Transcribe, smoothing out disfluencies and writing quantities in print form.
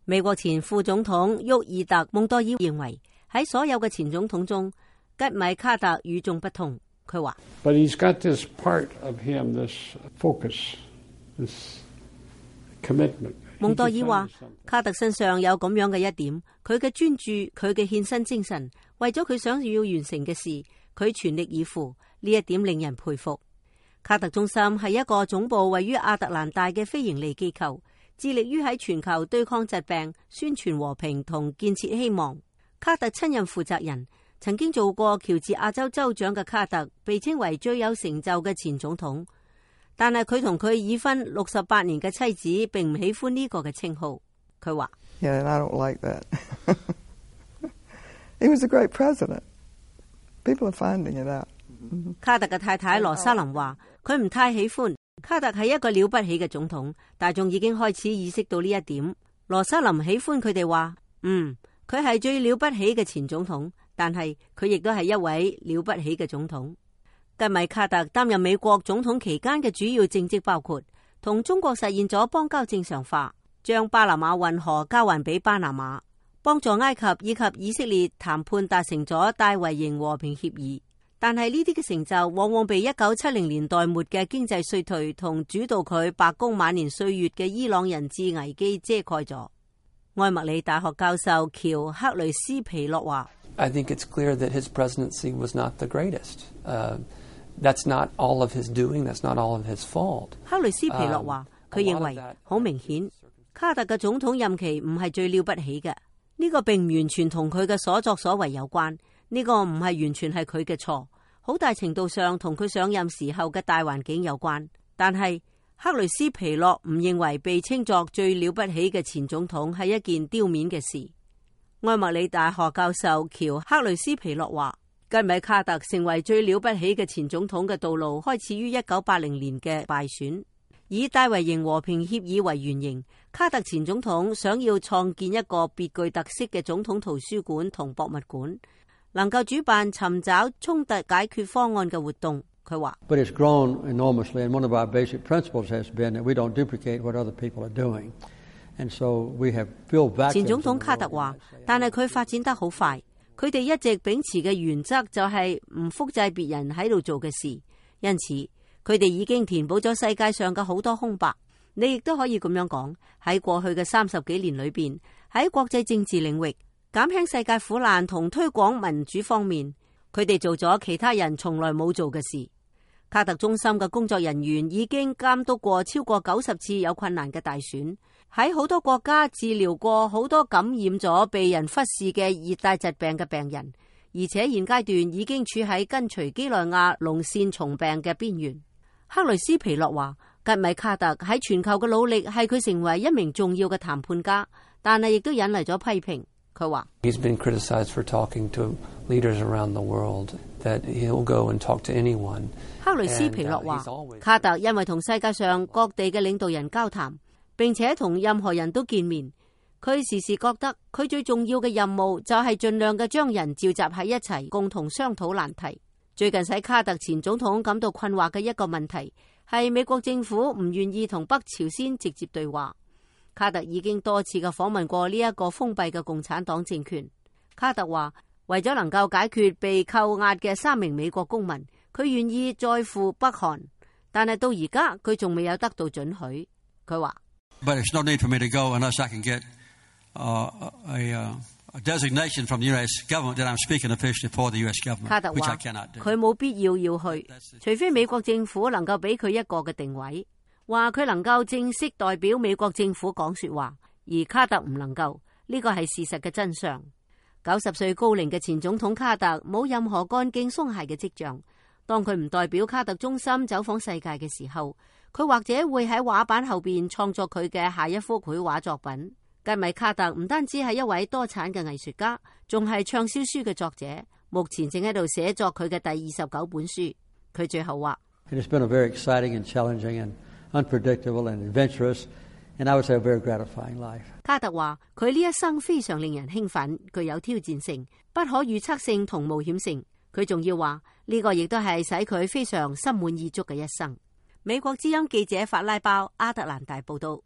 美國前副總統沃爾特·蒙多爾認為喺所有嘅前總統中，吉米卡特與眾不同。佢話 But he's got this part of him, this focus, this commitment. 蒙多爾話卡特身上有咁樣嘅一點，佢嘅專注，佢嘅獻身精神，為咗佢想要完成嘅事，佢全力以赴，呢一點令人佩服。卡特中心係一個總部位於亞特蘭大嘅非營利機構，致力於喺全球對抗疾病、宣傳和平同建設希望。卡特親任負責人，曾經做過喬治亞州州長嘅卡特，被稱為最有成就嘅前總統。但係佢同佢已婚68年嘅妻子並唔喜歡呢個嘅稱號。佢話 Yeah, and I don't like that. He was a great president. People are finding it out. 卡特嘅太太羅莎琳話佢唔太喜歡卡特係一個了不起嘅總統，大眾已經開始意識到呢一點。羅莎琳喜歡佢哋話佢係最了不起嘅前總統，但係佢亦都係一位了不起嘅總統。吉米卡特擔任美國總統期間嘅主要政績包括同中國實現咗邦交正常化，將巴拿馬運河交還俾巴拿馬，幫助埃及以及以色列談判達成咗戴維營和平協議。但係呢啲嘅成就往往被1970年代末嘅經濟衰退同主導佢白宮晚年歲月嘅伊朗人質危機遮蓋咗。埃默里大學教授喬克雷斯皮洛話 I think it's clear that his presidency was not the greatest. That's not all of his doing. That's not all of his fault. 克雷斯皮洛話佢認為好明顯卡特嘅總統任期唔係最了不起嘅，呢個並唔完全同佢嘅所作所為有關，呢個唔係完全係佢嘅錯，好大程度上同佢上任時候嘅大環境有關。但係克雷斯皮洛唔認為被稱作最了不起嘅前總統係一件丟面嘅事。埃默里大學教授喬克雷斯皮洛話吉米卡特成為最了不起嘅前總統嘅道路開始於1980年嘅敗選。以戴維營和平協議為原型，卡特前總統想要創建一個別具特色嘅總統圖書館同博物館，能夠主辦尋找衝突解決方案嘅活動。佢話 But it's grown enormously, and one of our basic principles has been that we don't duplicate what other people are doing. And so we have filled vacuums. 前總統卡特話，但係佢發展得好快，佢哋一直秉持嘅原則就係唔複製別人喺度做嘅事，因此佢哋已經填補咗世界上嘅好多空白。你亦都可以咁樣講，喺過去嘅30幾年裏邊，喺國際政治領域減輕世界苦難同推廣民主方面，佢哋做咗其他人從來冇做嘅事。卡特中心嘅工作人員已經監督過超過90次有困難嘅大選，喺好多國家治療過好多感染咗被人忽視嘅熱帶疾病嘅病人，而且現階段已經處喺跟隨幾內亞龍線蟲病嘅邊緣。克雷斯皮洛話吉米卡特喺全球嘅努力係佢成為一名重要嘅談判家，但係亦都引嚟咗批評。佢話 He's been criticized for talking to leaders around the world, that he'll go and talk to anyone. 克雷斯皮洛話卡特因為同世界上各地嘅領導人交談，並且同任何人都見面，佢時時覺得佢最重要嘅任務就係盡量嘅將人召集喺一齊，共同商討難題。最近使卡特前總統感到困惑嘅一個問題係美國政府唔願意同北朝鮮直接對話。卡特已經多次嘅訪問過呢一個封閉嘅共產黨政權。卡特話為咗能夠解決被扣押嘅3名美國公民，佢願意再赴北韓，但係到而家佢仲未有得到准許。佢話 But there's no need for me to go unless I can get a designation from the U.S. government that I'm speaking officially for the U.S. government, which I cannot do. 佢冇必要去，除非美國政府能夠俾佢一個嘅定位，話佢能夠正式代表美國政府講說話，而卡特唔能夠，呢個係事實嘅真相。90歲高齡嘅前總統卡特冇任何幹勁鬆懈嘅跡象。當佢唔代表卡特中心走訪世界嘅時候，佢或者會喺畫板後邊創作佢嘅下一幅繪畫作品。吉米卡特唔單止係一位多產嘅藝術家，仲係暢銷書嘅作者，目前正喺度寫作佢嘅第29本書。佢最後話 It has been a very exciting and challenging and unpredictable and adventurous, and I would say a very gratifying life. 卡特話佢呢一生非常令人興奮，具有挑戰性、不可預測性同冒險性。佢仲要話呢個亦都係使佢非常心滿意足嘅一生。美國之音記者法拉包亞特蘭大報道。